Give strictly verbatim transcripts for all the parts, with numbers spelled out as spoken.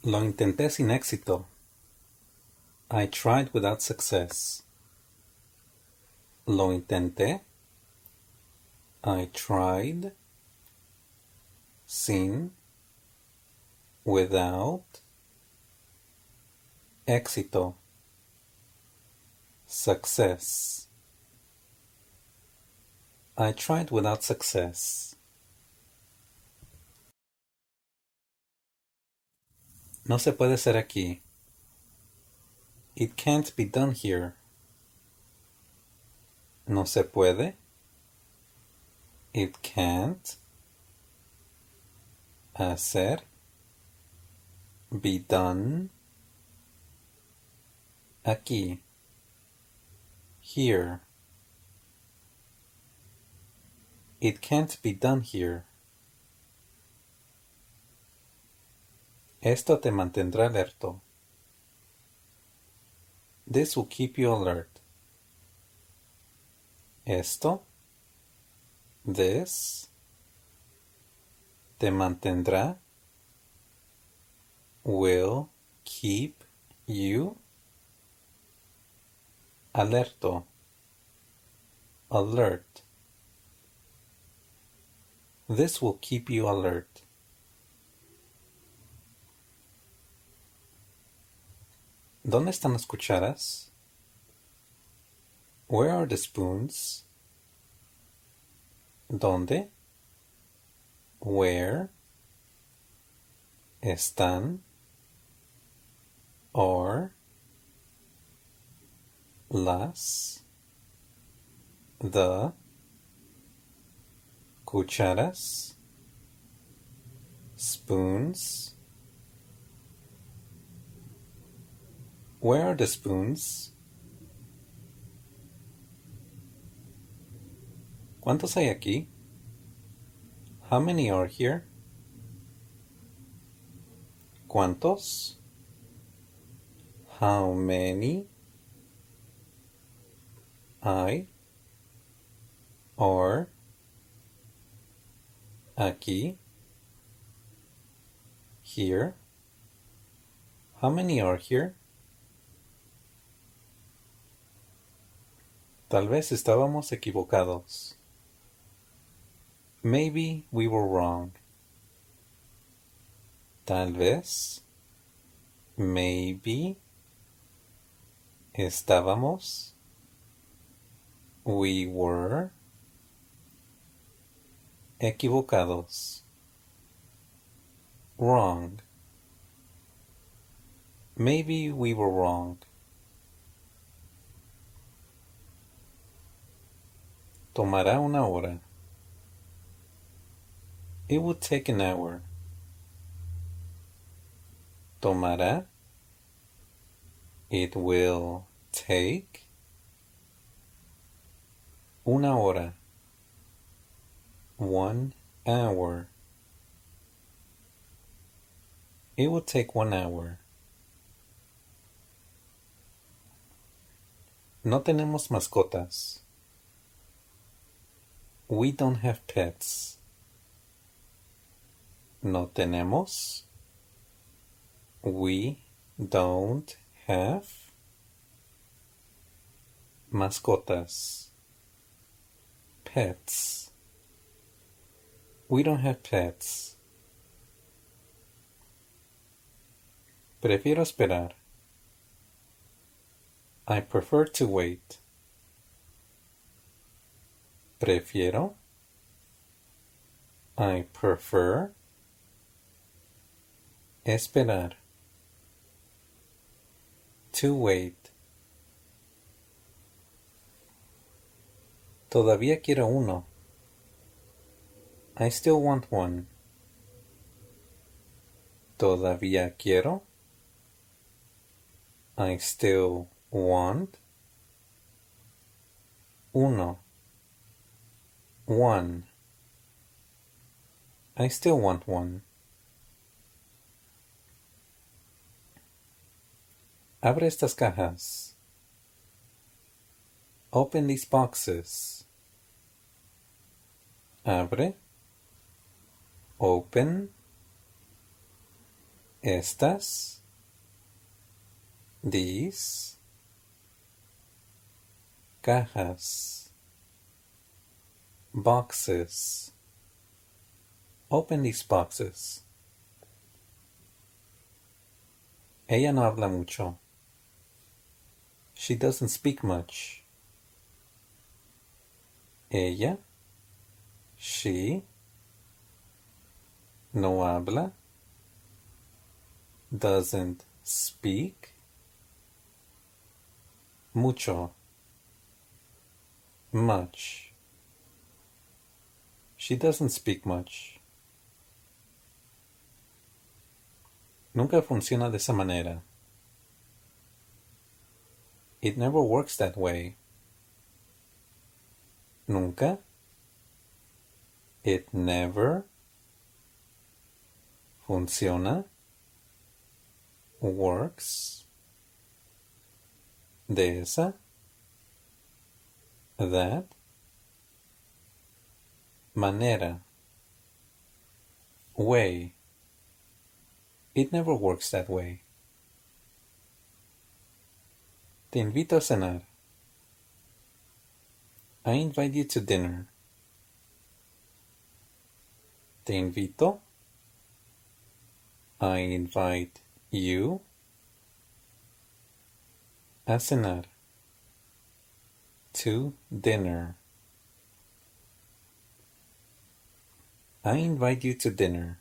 Lo intenté sin éxito. I tried without success. Lo intenté. I tried. Sin. Without. Éxito. Success. I tried without success. No se puede hacer aquí. It can't be done here. No se puede. It can't. Hacer. Be done. Aquí. Here. It can't be done here. Esto te mantendrá alerto. This will keep you alert. Esto. This. Te mantendrá. Will keep you alerto. Alert. This will keep you alert. ¿Dónde están las cucharas? Where are the spoons? ¿Dónde? Where? Están? Are? Las? The? Cucharas? Spoons? Where are the spoons? ¿Cuántos hay aquí? How many are here? ¿Cuántos? How many? Hay? Are? Aquí? Here? How many are here? Tal vez estábamos equivocados. Maybe we were wrong. Tal vez. Maybe. Estábamos. We were. Equivocados. Wrong. Maybe we were wrong. Tomará una hora. It would take an hour. Tomará. It will take. Una hora. One hour. It would take one hour. No tenemos mascotas. We don't have pets. No tenemos. We don't have mascotas. Pets. We don't have pets. Prefiero esperar. I prefer to wait. Prefiero. I prefer. Esperar. To wait. Todavía quiero uno. I still want one. Todavía quiero. I still want. Uno. One. I still want one. Abre estas cajas. Open these boxes. Abre. Open. estas, these, cajas, boxes. Open these boxes. Ella no habla mucho. She doesn't speak much. Ella, she, no habla, doesn't speak, mucho, much. She doesn't speak much. Nunca funciona de esa manera. It never works that way. Nunca. It never. Funciona. Works. De esa. That. Manera. Way. It never works that way. Te invito a cenar. I invite you to dinner. Te invito. I invite you a cenar. To dinner. I invite you to dinner.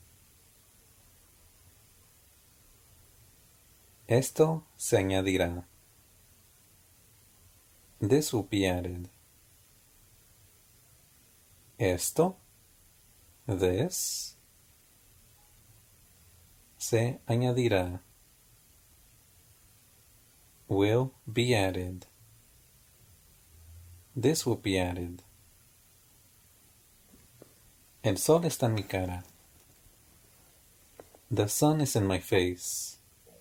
Esto se añadirá. This will be added. Esto, this, se añadirá. Will be added. This will be added. El sol está en mi cara. The sun is in my face.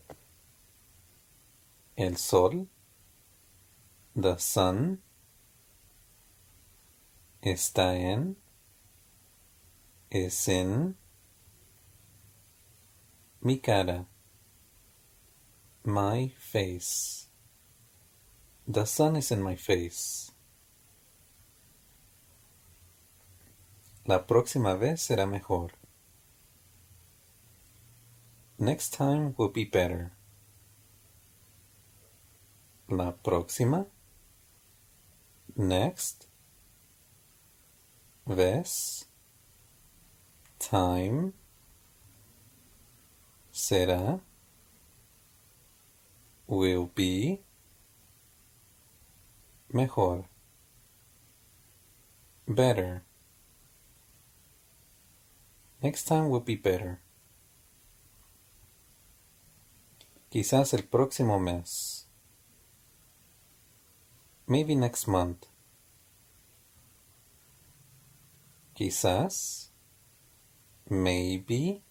El sol, the sun, está en, es in, mi cara, my face. The sun is in my face. La próxima vez será mejor. Next time will be better. La próxima. Next. Vez. Time. Será. Will be. Mejor. Better. Next time will be better. Quizás el próximo mes. Maybe next month. Quizás. Maybe.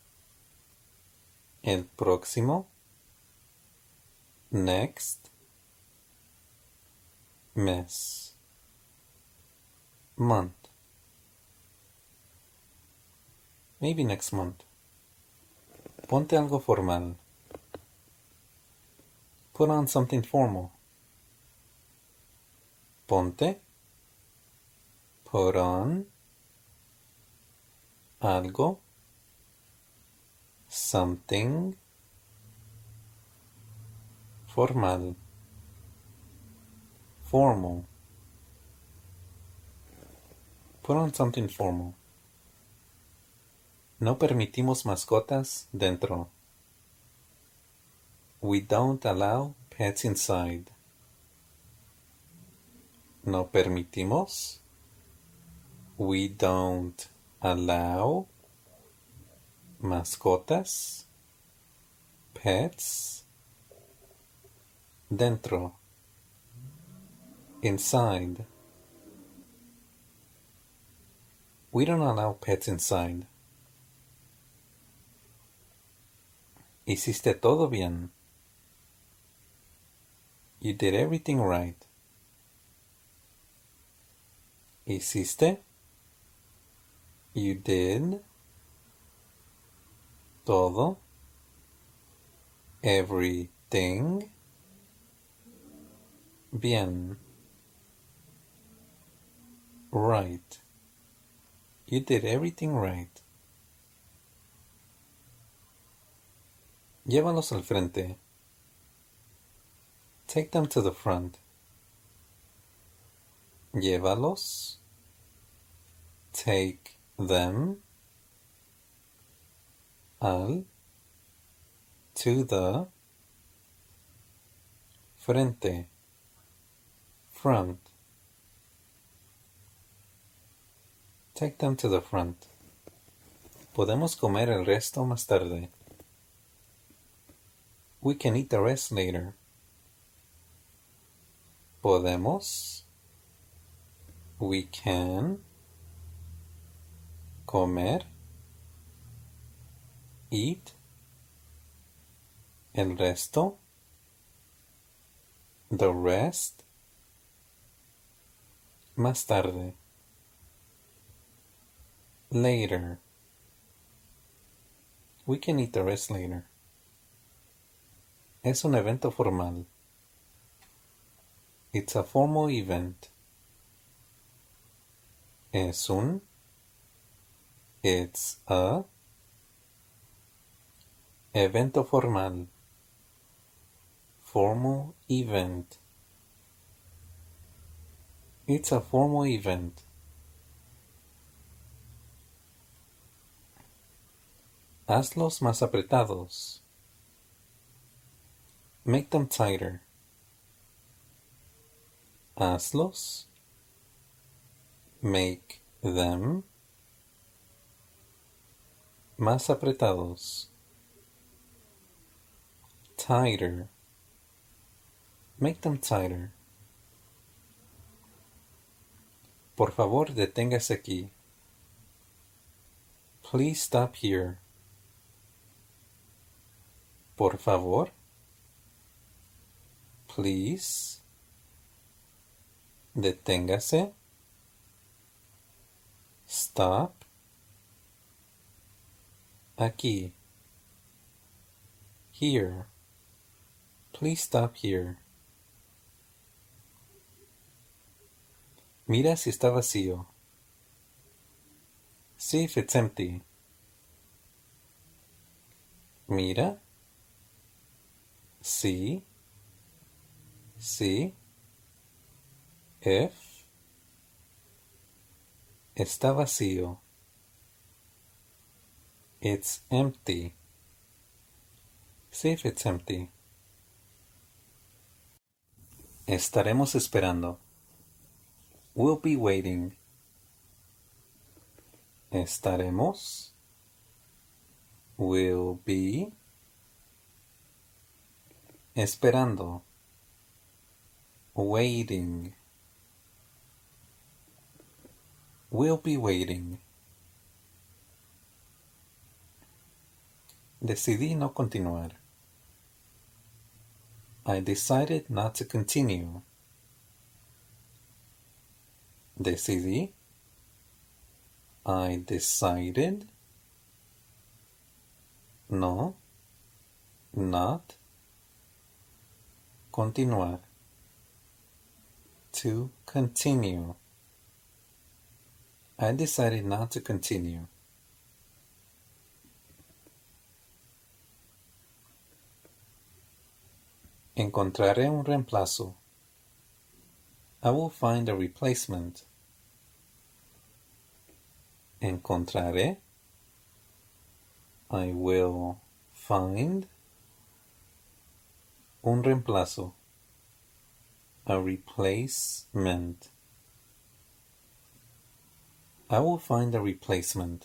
El próximo. Next. Mes. Month. Maybe next month. Ponte algo formal. Put on something formal. Ponte. Put on. Algo. Something. Formal. Formal. Put on something formal. No permitimos mascotas dentro. We don't allow pets inside. No permitimos. We don't allow mascotas, pets, dentro, inside. We don't allow pets inside. Hiciste todo bien. You did everything right. Hiciste. You did. Todo. Everything. Bien. Right. You did everything right. Llévalos al frente. Take them to the front. Llévalos. Take them. Al. To the. Frente. Front. Take them to the front. Podemos comer el resto más tarde. We can eat the rest later. Podemos. We can. Comer. Eat. El resto. The rest. Más tarde. Later. We can eat the rest later. Es un evento formal. It's a formal event. Es un. It's a. Evento formal. Formal event. It's a formal event. Hazlos más apretados. Make them tighter. Hazlos. Make them. Más apretados. Tighter. Make them tighter. Por favor, deténgase aquí. Please stop here. Por favor. Please. Deténgase. Stop. Aquí. Here. Please stop here. Mira si está vacío. See if it's empty. Mira. See. See. If. Está vacío. It's empty. See if it's empty. Estaremos esperando. We'll be waiting. Estaremos. Will be. Esperando. Waiting. We'll be waiting. Decidí no continuar. I decided not to continue. Decidí. I decided. No. Not. Continuar. To continue. I decided not to continue. Encontraré un reemplazo. I will find a replacement. Encontraré. I will find. Un reemplazo. A replacement. I will find a replacement.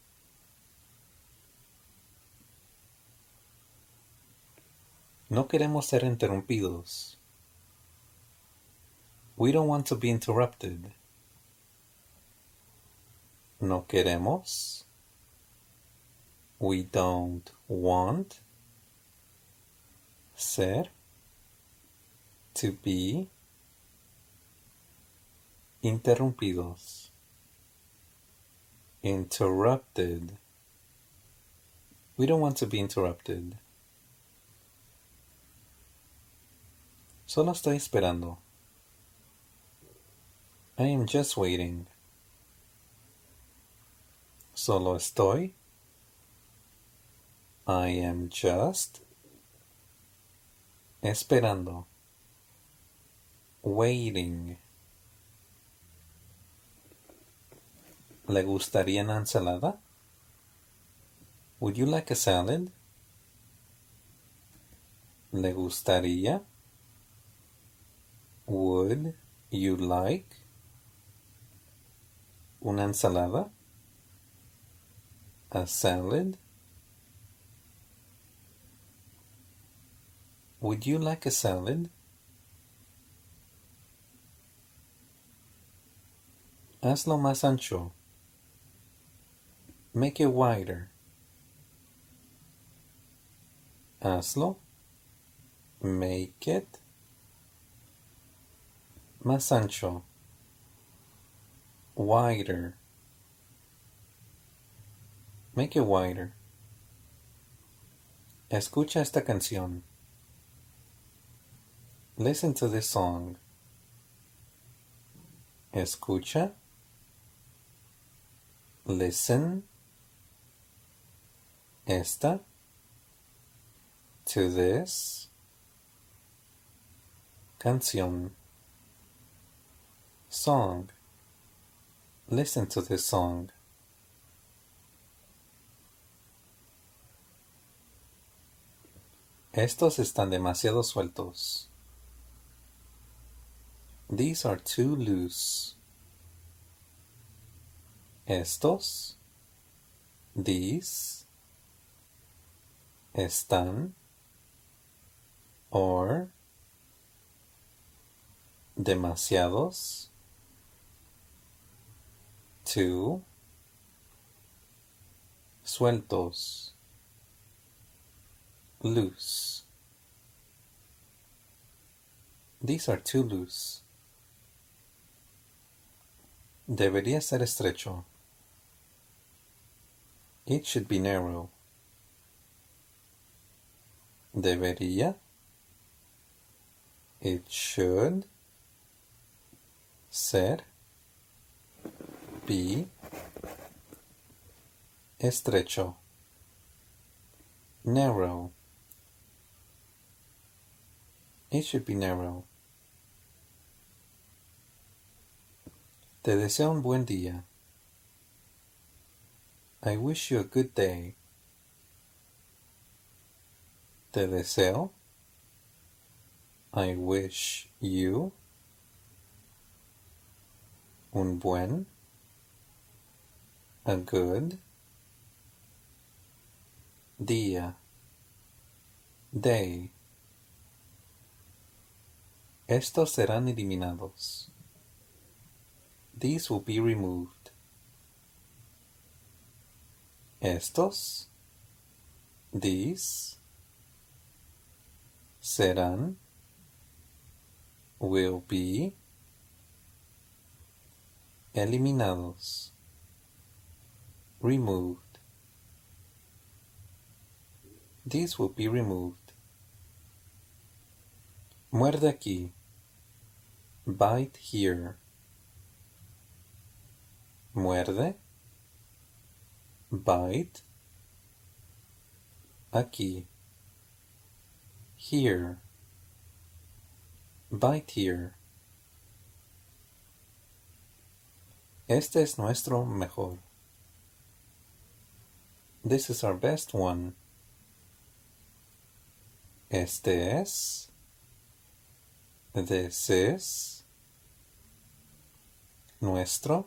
No queremos ser interrumpidos. We don't want to be interrupted. No queremos. We don't want. Ser. To be. Interrumpidos. Interrupted. We don't want to be interrupted. Solo estoy esperando. I am just waiting. Solo estoy. I am just esperando. Waiting. ¿Le gustaría una ensalada? Would you like a salad? ¿Le gustaría? Would you like una ensalada? A salad? Would you like a salad? Hazlo más ancho. Make it wider. Hazlo. Make it más ancho. Wider. Make it wider. Escucha esta canción. Listen to this song. Escucha. Listen. Esta. To this. Canción. Song. Listen to this song. Estos están demasiado sueltos. These are too loose. Estos. These. Están. Or. Demasiados. Too. Sueltos. Loose. These are too loose. Debería ser estrecho. It should be narrow. Debería. It should. Ser. Be. Estrecho. Narrow. It should be narrow. Te deseo un buen día. I wish you a good day. Te deseo. I wish you un buen, a good día, day. Estos serán eliminados. These will be removed. Estos, these, serán, will be, eliminados, removed. These will be removed. Muerde aquí. Bite here. Muerde. Bite. Aquí. Here. Bite here. Este es nuestro mejor. This is our best one. Este es. This is. Nuestro.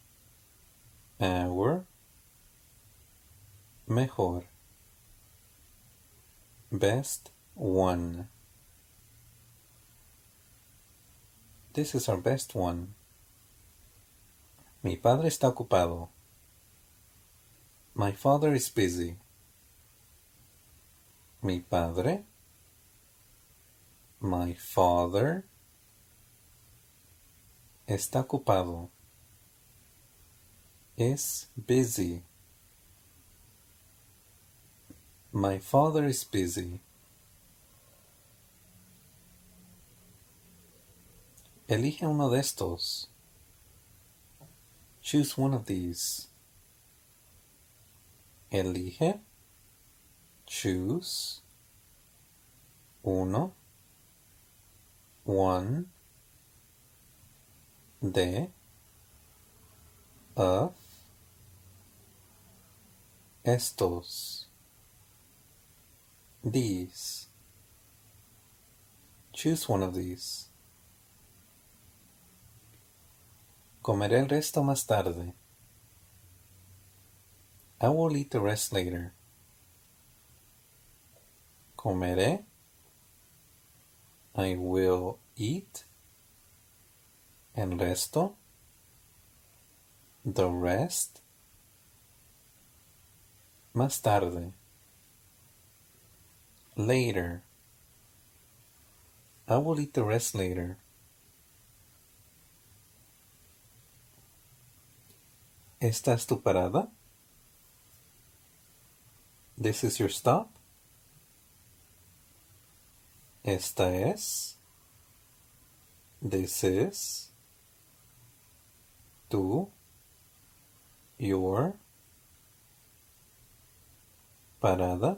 Our. Mejor. Best one. This is our best one. Mi padre está ocupado. My father is busy. Mi padre. My father. Está ocupado. Is busy. My father is busy. Elige uno de estos. Choose one of these. Elige. Choose. Uno. One. De. Of. Estos. These. Choose one of these. Comeré el resto más tarde. I will eat the rest later. Comeré. I will eat. El resto. The rest. Más tarde. Later. I will eat the rest later. ¿Esta es tu parada? This is your stop? Esta es. This is. Tu. Your. Parada.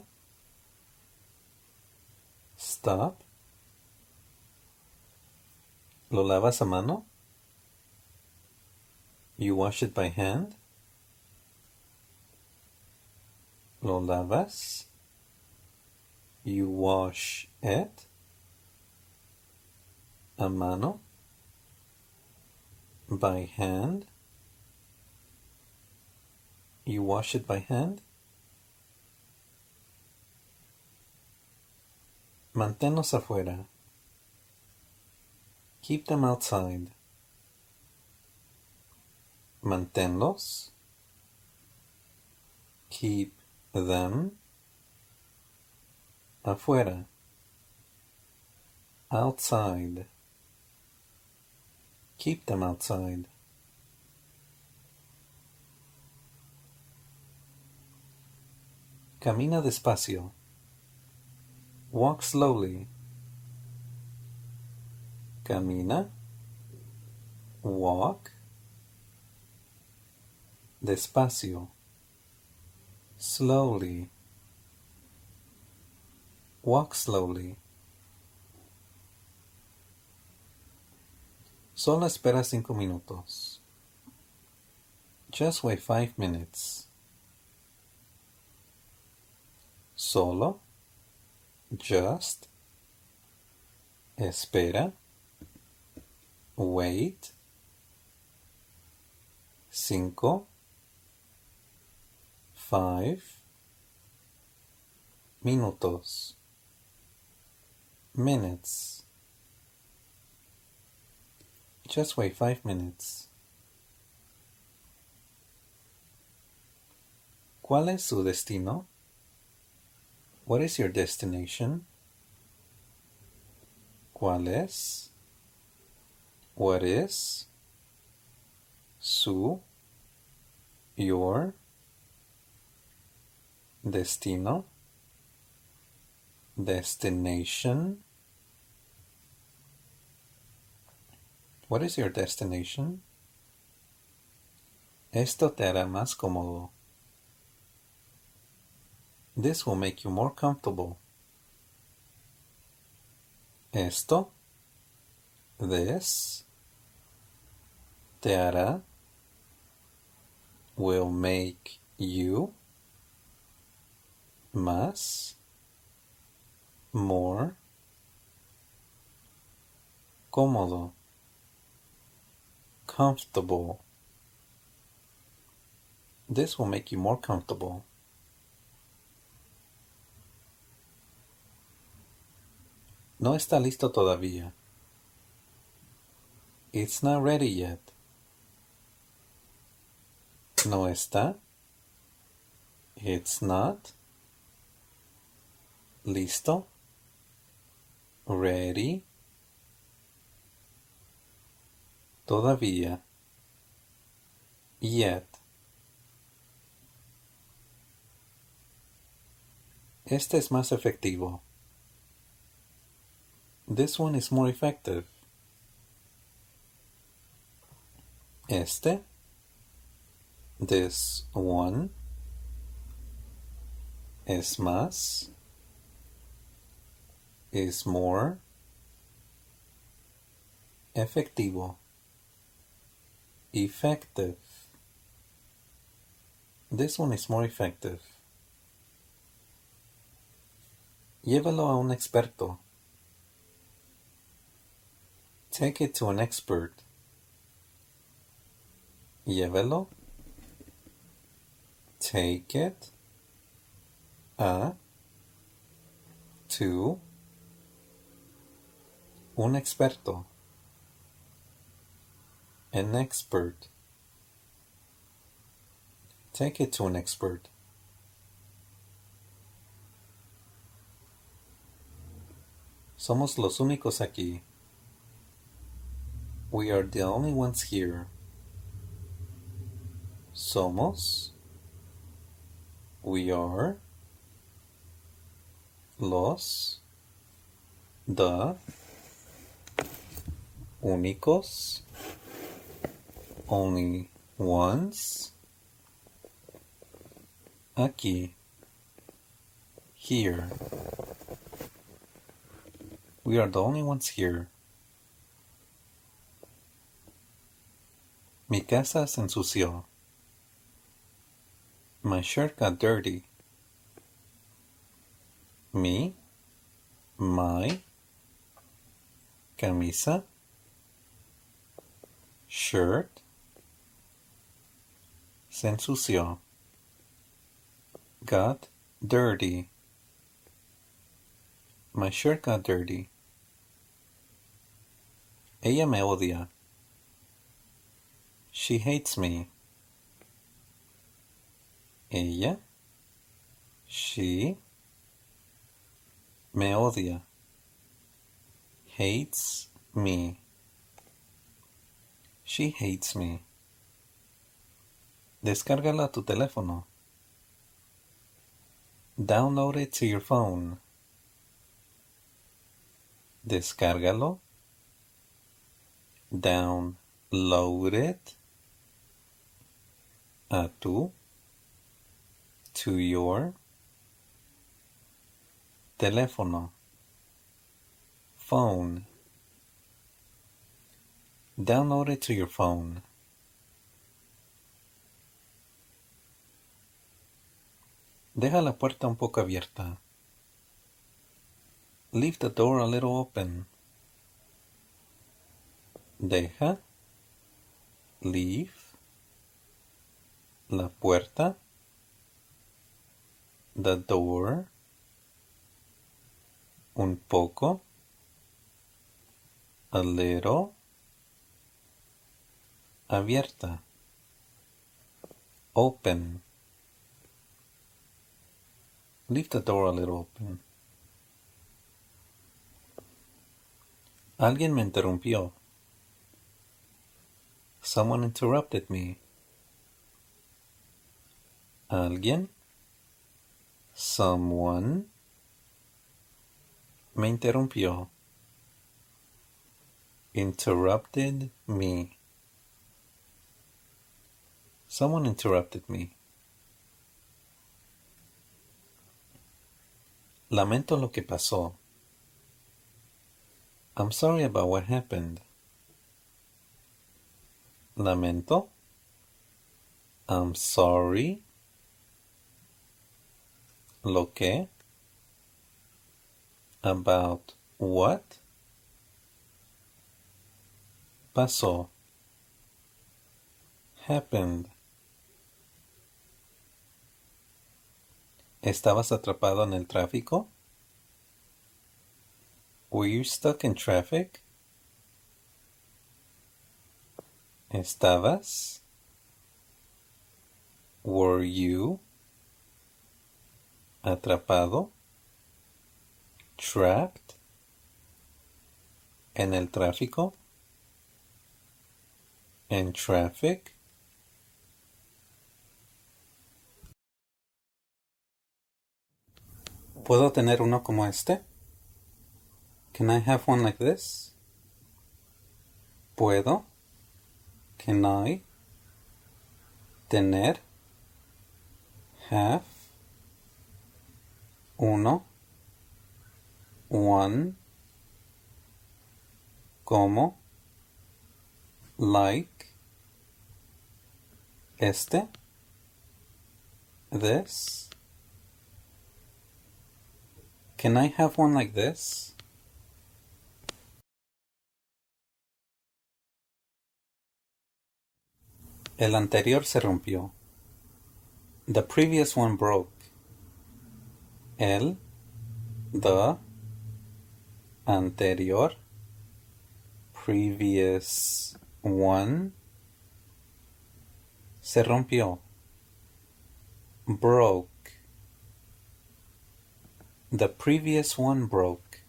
Stop. ¿Lo lavas a mano? You wash it by hand? ¿Lo lavas? You wash it? A mano? By hand? You wash it by hand? Manténlos afuera. Keep them outside. Manténlos. Keep them. Afuera. Outside. Keep them outside. Camina despacio. Walk slowly. Camina. Walk. Despacio. Slowly. Walk slowly. Solo espera cinco minutos. Just wait five minutes. Solo. Just. Espera. Wait. Cinco. Five. Minutos. Minutes. Just wait five minutes. ¿Cuál es su destino? What is your destination? ¿Cuál es? What is? Su. Your. Destino. Destination. What is your destination? Esto te hará más cómodo. This will make you more comfortable. Esto. This. Te hará. Will make you. Más. More. Cómodo. Comfortable. This will make you more comfortable. No está listo todavía. It's not ready yet. No está. It's not. Listo. Ready. Todavía. Yet. Este es más efectivo. This one is more effective. Este. This one. Es más. Is more. Efectivo. Effective. This one is more effective. Llévalo a un experto. Take it to an expert. Llévelo. Take it. A. To. Un experto. An expert. Take it to an expert. Somos los únicos aquí. We are the only ones here. Somos. We are. Los. The. Únicos. Only ones. Aquí. Here. We are the only ones here. Mi casa se ensució. My shirt got dirty. Mi. My. Camisa. Shirt. Se ensució. Got dirty. My shirt got dirty. Ella me odia. She hates me. Ella. She. Me odia. Hates me. She hates me. Descárgala a tu teléfono. Download it to your phone. Descárgalo. Download it. A tu. To your. Teléfono. Phone. Download it to your phone. Deja la puerta un poco abierta. Leave the door a little open. Deja. Leave. La puerta. The door. Un poco. A little. Abierta. Open. Leave the door a little open. Alguien me interrumpió. Someone interrupted me. Alguien. Someone. Me interrumpió. Interrupted me. Someone interrupted me. Lamento lo que pasó. I'm sorry about what happened. Lamento. I'm sorry. Lo que. About what. Pasó. Happened. ¿Estabas atrapado en el tráfico? Were you stuck in traffic? ¿Estabas? Were you? Atrapado? Trapped? ¿En el tráfico? In traffic? ¿Puedo tener uno como este? Can I have one like this? ¿Puedo? Can I? Tener. Have. Uno. One. Como. Like. Este. This. Can I have one like this? El anterior se rompió. The previous one broke. El, the, anterior, previous one, se rompió. Broke. The previous one broke.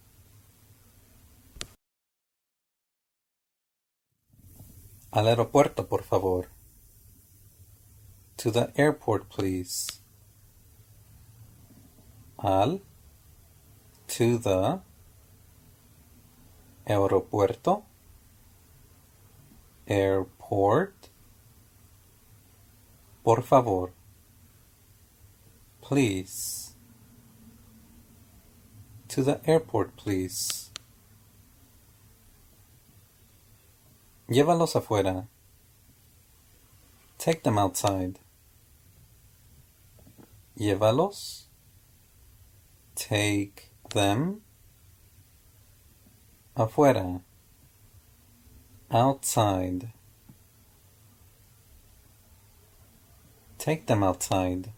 Al aeropuerto, por favor. To the airport, please. Al. To the. Aeropuerto. Airport. Por favor. Please. To the airport, please. Llévalos afuera. Take them outside. Llévalos. Take them. Afuera. Outside. Take them outside.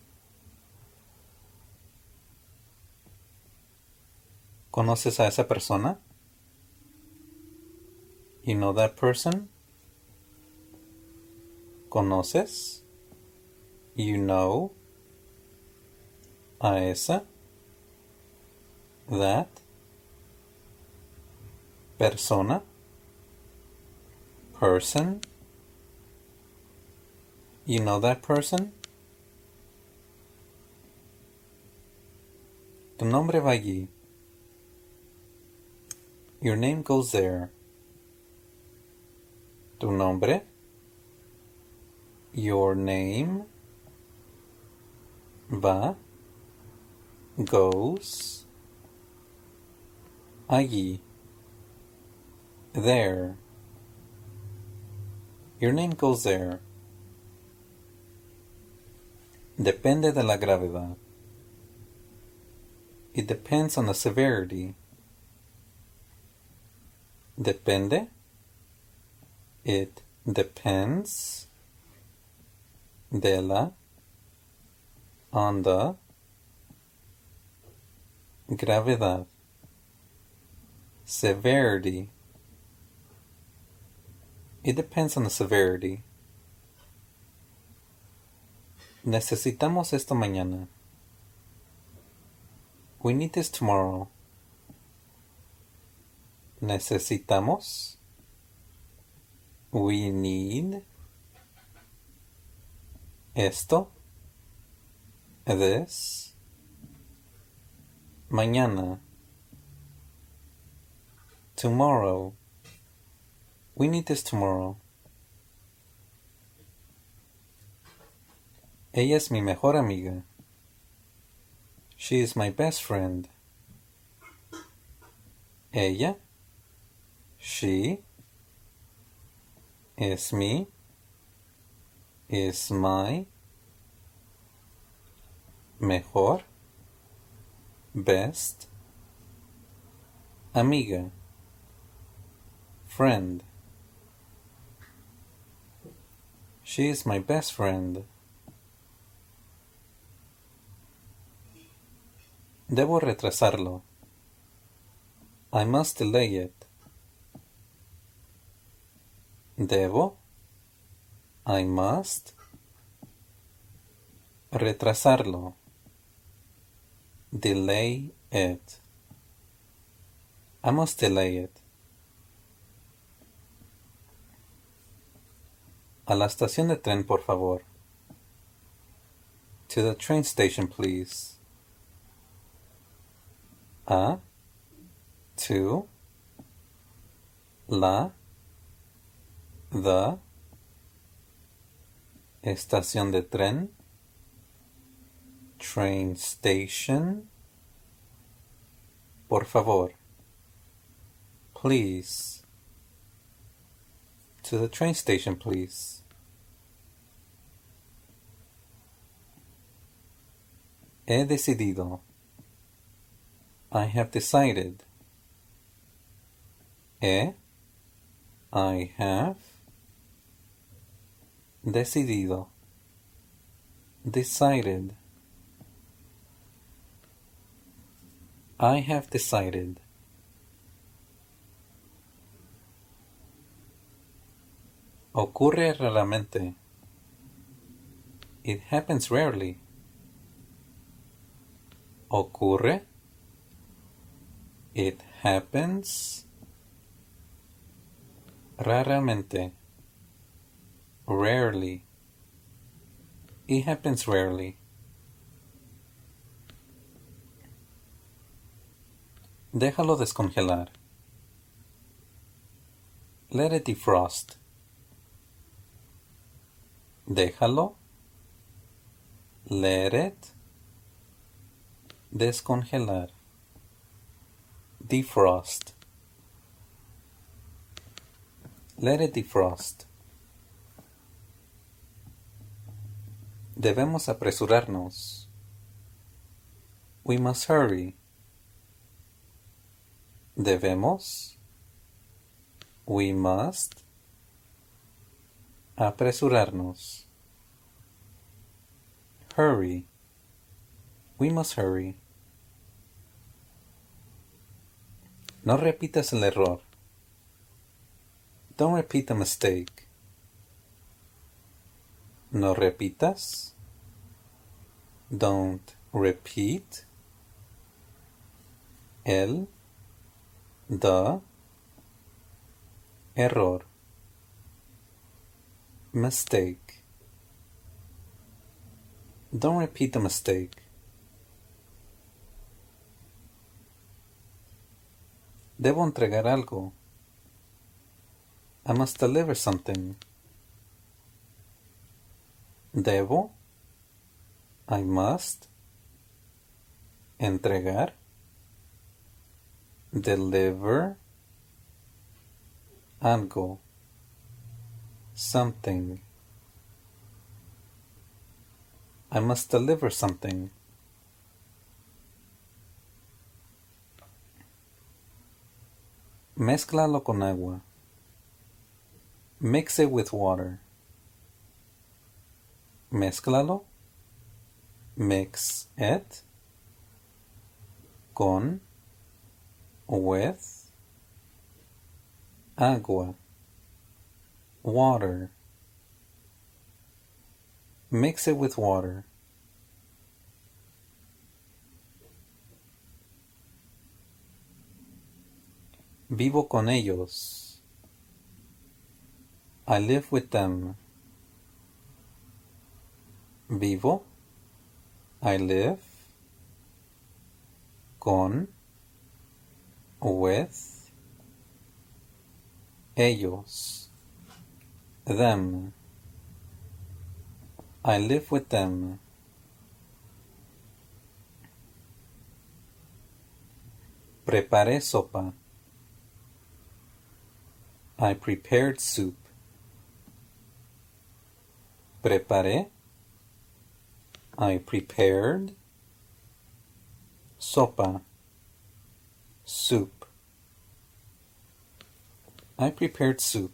¿Conoces a esa persona? You know that person? ¿Conoces? You know? A esa? That? Persona? Person? You know that person? Tu nombre va allí. Your name goes there. Tu nombre? Your name va, goes, allí, there. Your name goes there. Depende de la gravedad. It depends on the severity. Depende. It depends de la, on the, gravedad, severity. It depends on the severity. Necesitamos esto mañana. We need this tomorrow. Necesitamos. We need. Esto. This. Mañana. Tomorrow. We need this tomorrow. Ella es mi mejor amiga. She is my best friend. Ella. She. Es mi. Is my. Mejor. Best. Amiga. Friend. She is my best friend. Debo retrasarlo. I must delay it. Debo. I must. Retrasarlo. Delay it. I must delay it. A la estación de tren, por favor. To the train station, please. A. To. La. The. Estación de tren. Train station. Por favor. Please. To the train station, please. He decidido. I have decided. He, I have. Decidido. Decided. I have decided. Ocurre raramente. It happens rarely. Ocurre. It happens. Raramente. Rarely. It happens rarely. Déjalo descongelar. Let it defrost. Déjalo. Let it. Descongelar. Defrost. Let it defrost. Debemos apresurarnos. We must hurry. Debemos. We must. Apresurarnos. Hurry. We must hurry. No repitas el error. Don't repeat the mistake. No repitas. Don't repeat. El. The. Error. Mistake. Don't repeat the mistake. Debo entregar algo. I must deliver something. Debo. I must. Entregar. Deliver. Algo. Something. I must deliver something. Mézclalo con agua. Mix it with water. Mézclalo. Mix it. Con. With. Agua. Water. Mix it with water. Vivo con ellos. I live with them. Vivo. I live. Con. With. Ellos. Them. I live with them. Preparé sopa. I prepared soup. Preparé. I prepared. Sopa. Soup. I prepared soup.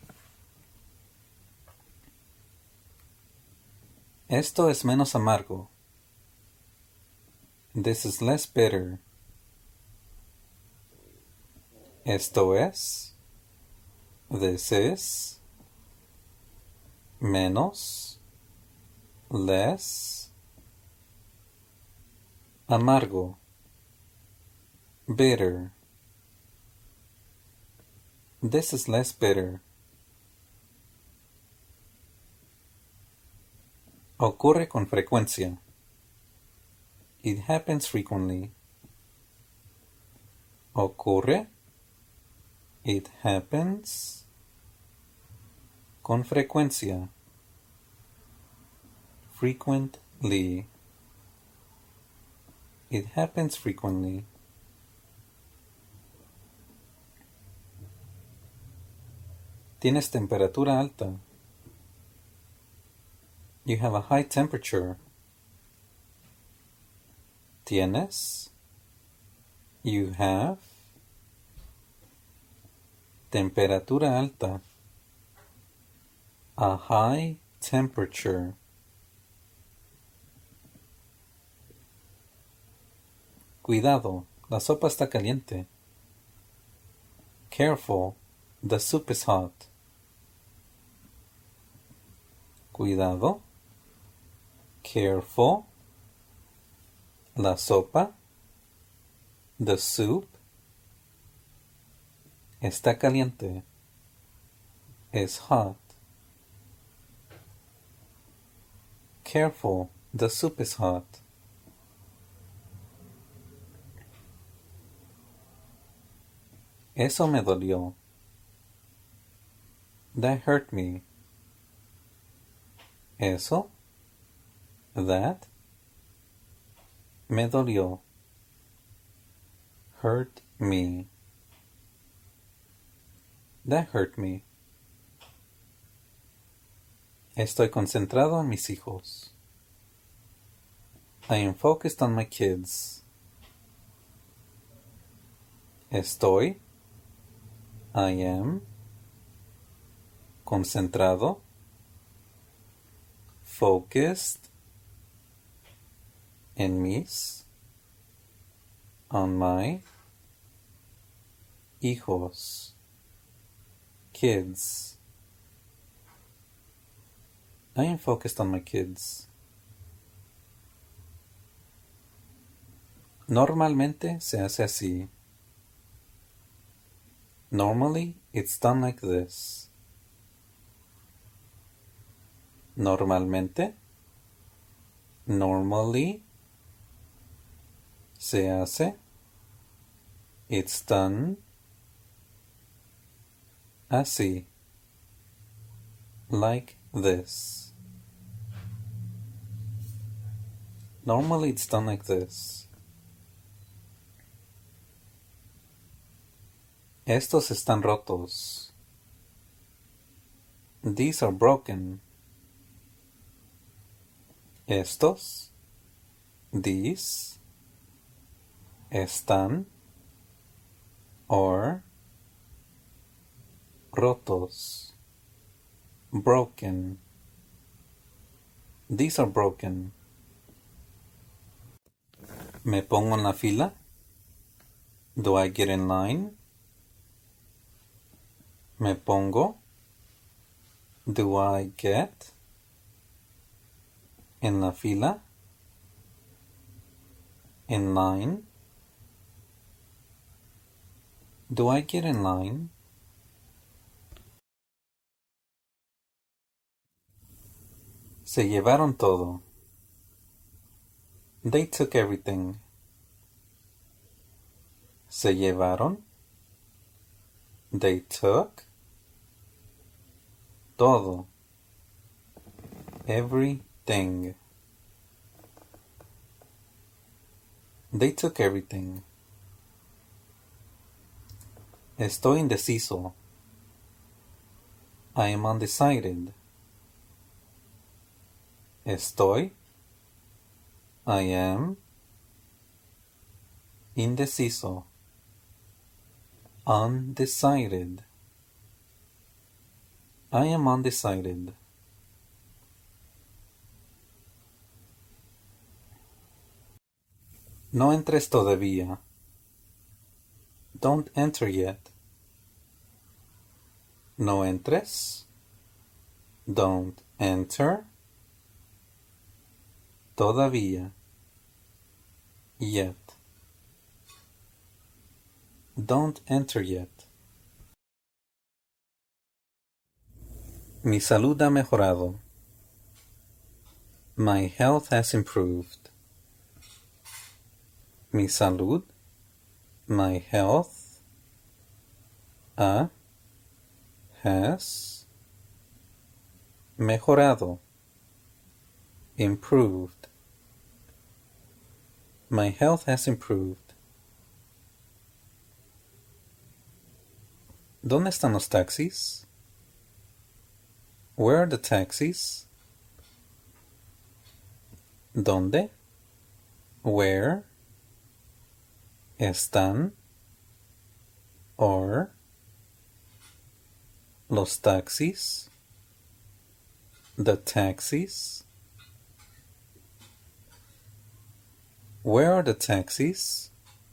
Esto es menos amargo. This is less bitter. Esto es. This is. Menos. Less. Amargo. Bitter. This is less bitter. Ocurre con frecuencia. It happens frequently. Ocurre. It happens. Con frecuencia. Frequently. It happens frequently. Tienes temperatura alta. You have a high temperature. Tienes. You have. Temperatura alta. A high temperature. Cuidado, la sopa está caliente. Careful, the soup is hot. Cuidado. Careful. La sopa. The soup. Está caliente. Is hot. Careful, the soup is hot. Eso me dolió. That hurt me. Eso. That. Me dolió. Hurt me. That hurt me. Estoy concentrado en mis hijos. I am focused on my kids. Estoy. I am. Concentrado. Focused. En mis. On my. Hijos. Kids. I am focused on my kids. Normalmente se hace así. Normally, it's done like this. Normalmente. Normally. Se hace. It's done. Así. Like this. Normally it's done like this. Estos están rotos. These are broken. Estos. These. Están. Or. Rotos. Broken. These are broken. Me pongo en la fila. Do I get in line? Me pongo. Do I get en la fila? In line? Do I get in line? Se llevaron todo. They took everything. Se llevaron. They took. Todo. Everything. They took everything. Estoy indeciso. I am undecided. Estoy. I am. Indeciso. Undecided. I am undecided. No entres todavía. Don't enter yet. No entres. Don't enter. Todavía. Yet. Don't enter yet. Mi salud ha mejorado. My health has improved. Mi salud. My health. Ha. Has. Mejorado. Improved. My health has improved. ¿Dónde están los taxis? Where are the taxis? ¿Dónde? Where están or los taxis? The taxis? Where are the taxis?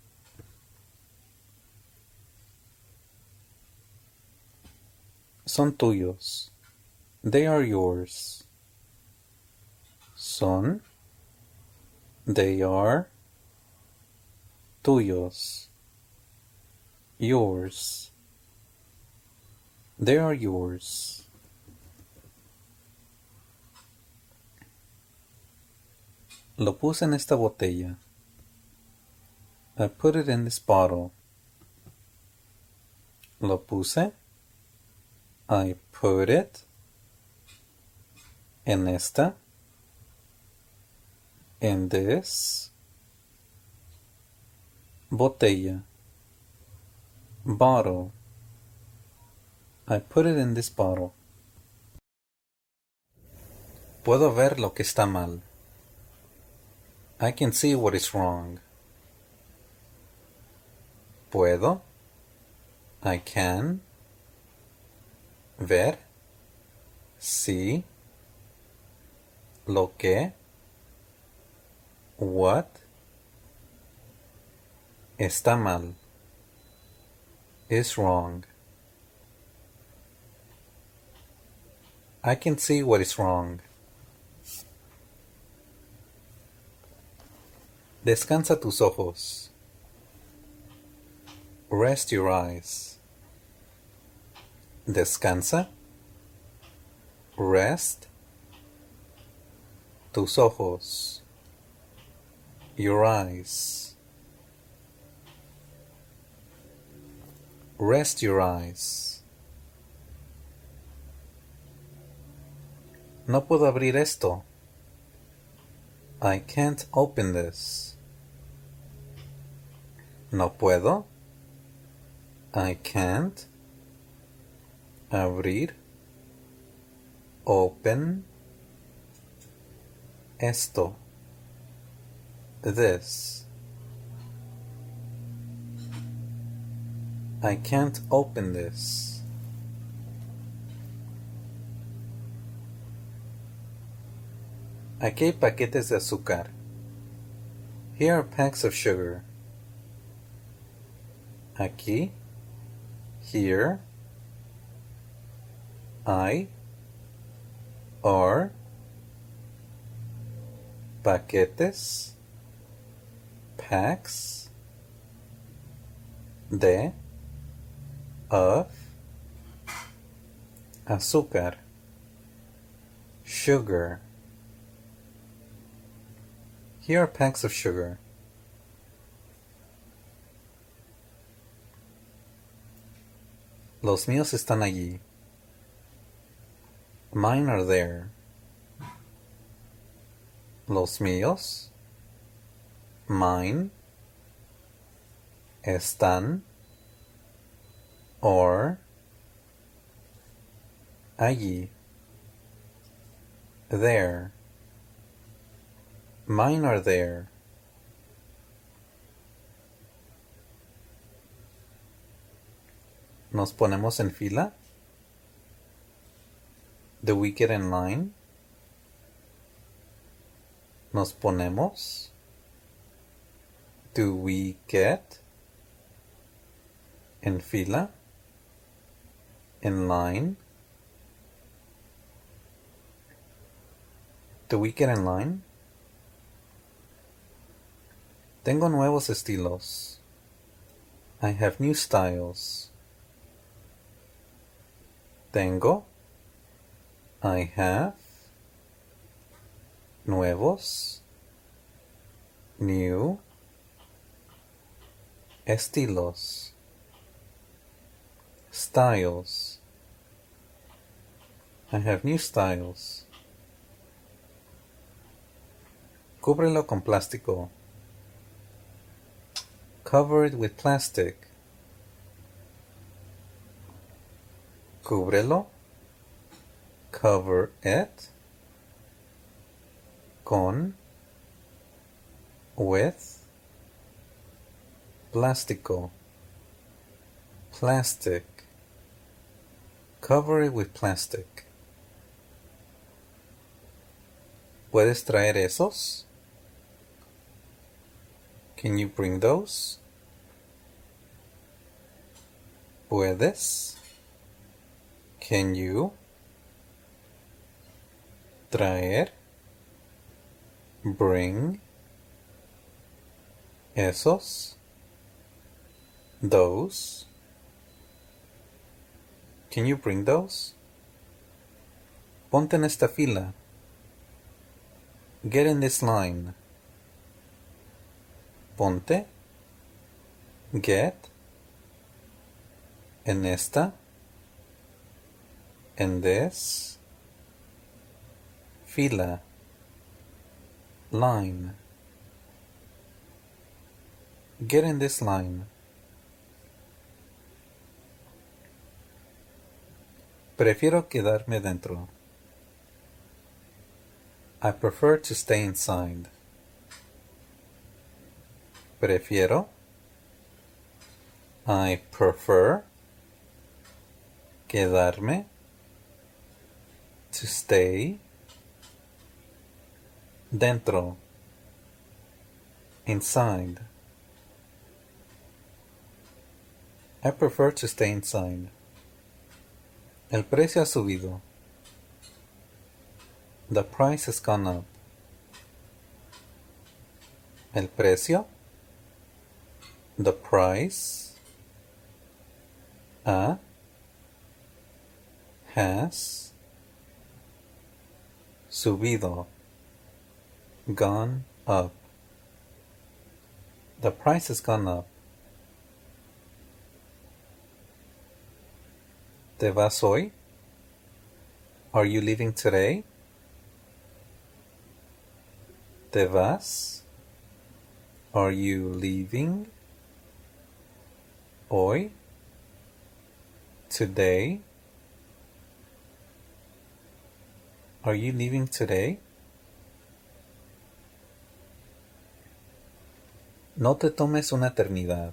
Son tuyos. They are yours. Son. They are. Tuyos. Yours. They are yours. Lo puse en esta botella. I put it in this bottle. Lo puse. I put it. En esta. In this. Botella. Bottle. I put it in this bottle. Puedo ver lo que está mal. I can see what is wrong. Puedo. I can. Ver. See. Lo que. What. Está mal. Is wrong. I can see what is wrong. Descansa tus ojos. Rest your eyes. Descansa. Rest. Tus ojos. Your eyes. Rest your eyes. No puedo abrir esto. I can't open this. No puedo. I can't. Abrir. Open. Esto. This. I can't open this. Aquí hay paquetes de azúcar. Here are packs of sugar. Aquí. Here. I. Are. Paquetes. Packs. De. Of. Azúcar. Sugar. Here are packs of sugar. Los míos están allí. Mine are there. Los míos. Mine. Están. Or. Allí. There. Mine are there. ¿Nos ponemos en fila? Do we get in line? ¿Nos ponemos? Do we get en fila? In line? Do we get in line? Tengo nuevos estilos. I have new styles. Tengo. I have. Nuevos. New. Estilos. Styles. I have new styles. Cúbrelo con plástico. Cover it with plastic. Cúbrelo. Cover it. Con. With. Plástico. Plastic. Cover it with plastic. ¿Puedes traer esos? Can you bring those? ¿Puedes? Can you? Traer. Bring. Esos. Those. Can you bring those? Ponte en esta fila. Get in this line. Ponte. Get. En esta. En this. Fila. Line. Get in this line. Prefiero quedarme dentro. I prefer to stay inside. Prefiero. I prefer. Quedarme. To stay. Dentro. Inside. I prefer to stay inside. El precio ha subido. The price has gone up. El precio. The price. A. Has. Subido. Gone up. The price has gone up. ¿Te vas hoy? Are you leaving today? ¿Te vas? Are you leaving? Hoy? Today? Are you leaving today? No te tomes una eternidad.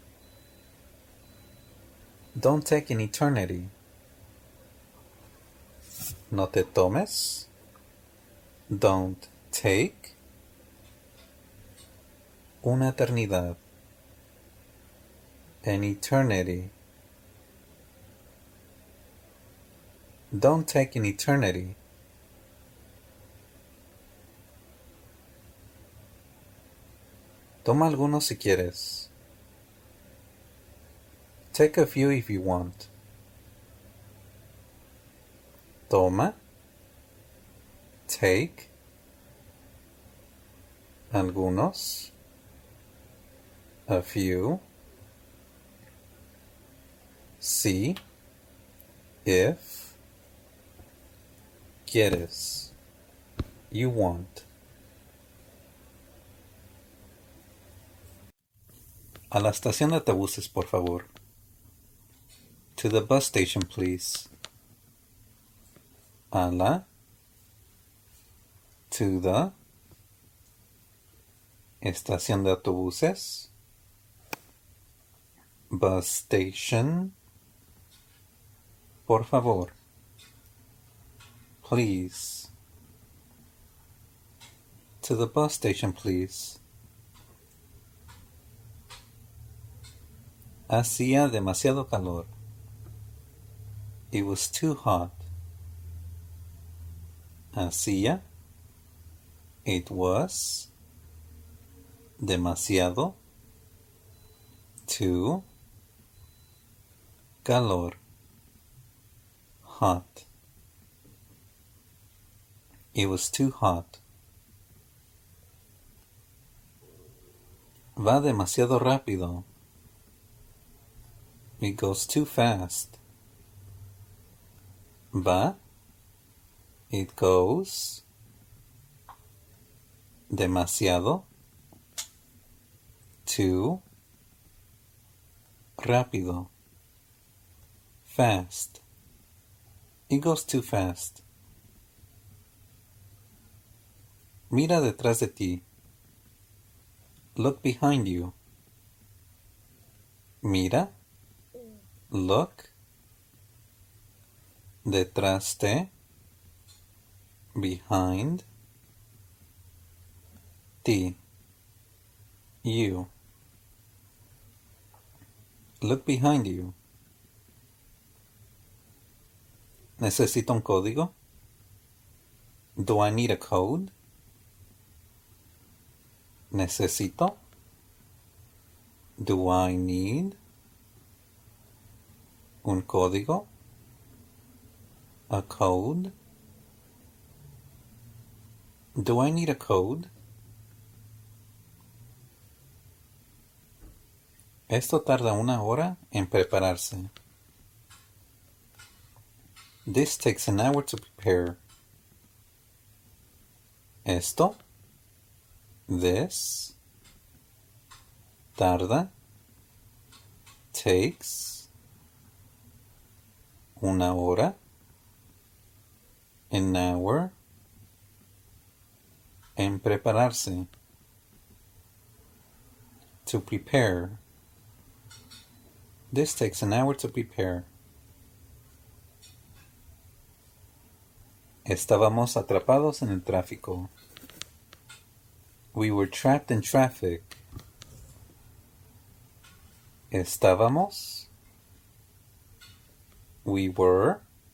Don't take an eternity. No te tomes. Don't take. Una eternidad. An eternity. Don't take an eternity. Toma algunos si quieres. Take a few if you want. Toma. Take. Algunos. A few. Si. If. Quieres. You want. A la estación de autobuses, por favor. To the bus station, please. A la. To the. Estación de autobuses. Bus station. Por favor. Please. To the bus station, please. Hacía demasiado calor. It was too hot. Hacía. It was. Demasiado. Too. Calor. Hot. It was too hot. Va demasiado rápido. It goes too fast. Va. It goes. demasiado, too, rápido, fast. It goes too fast. Mira detrás de ti. Look behind you. Mira. Look. Detrás de. Behind. Ti. You. Look behind you. ¿Necesito un código? Do I need a code? ¿Necesito? Do I need? Un código? A code? Do I need a code? Esto tarda una hora en prepararse. This takes an hour to prepare. Esto. This. Tarda. Takes. Una hora. An hour. En prepararse. To prepare. This takes an hour to prepare. Estábamos atrapados en el tráfico. We were trapped in traffic. Estábamos. We were.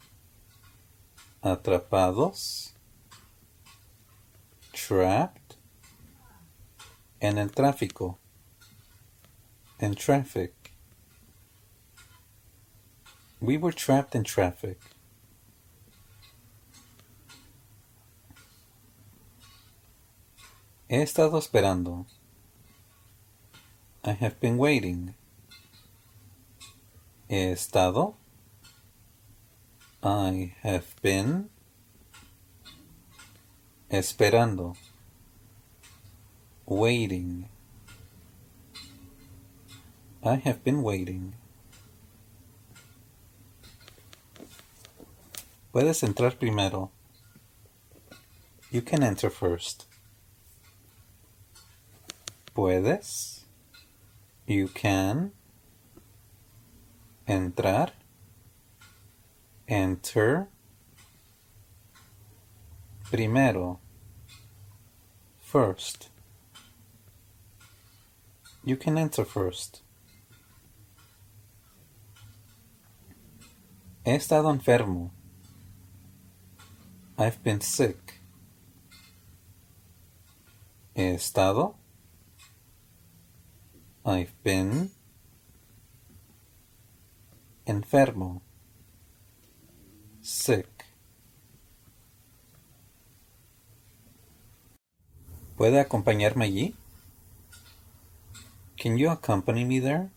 Atrapados. Trapped. En el tráfico. In traffic. We were trapped in traffic. He estado esperando. I have been waiting. He estado. I have been. Esperando. Waiting. I have been waiting. Puedes entrar primero. You can enter first. Puedes. You can. Entrar. Enter. Primero. First. You can enter first. He estado enfermo. I've been sick. He estado. I've been. Enfermo. Sick. ¿Puede acompañarme allí? Can you accompany me there?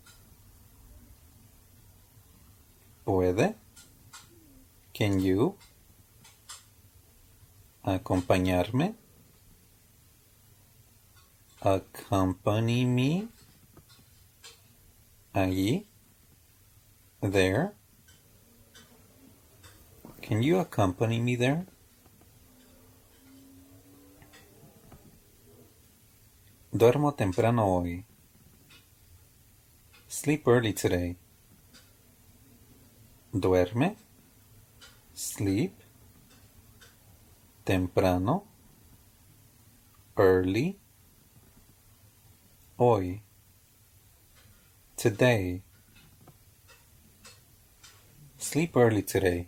¿Puede? Can you? Acompañarme. Accompany me. Allí. There. Can you accompany me there? Duermo temprano hoy. Sleep early today. Duerme. Sleep. Temprano. Early. Hoy. Today. Sleep early today.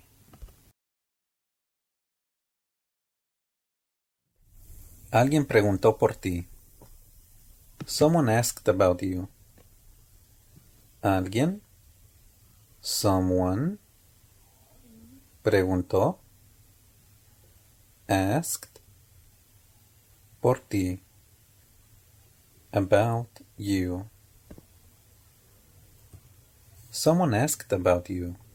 Alguien preguntó por ti. Someone asked about you. Alguien. Someone. Preguntó. Asked. Por ti. About you. Someone asked about you.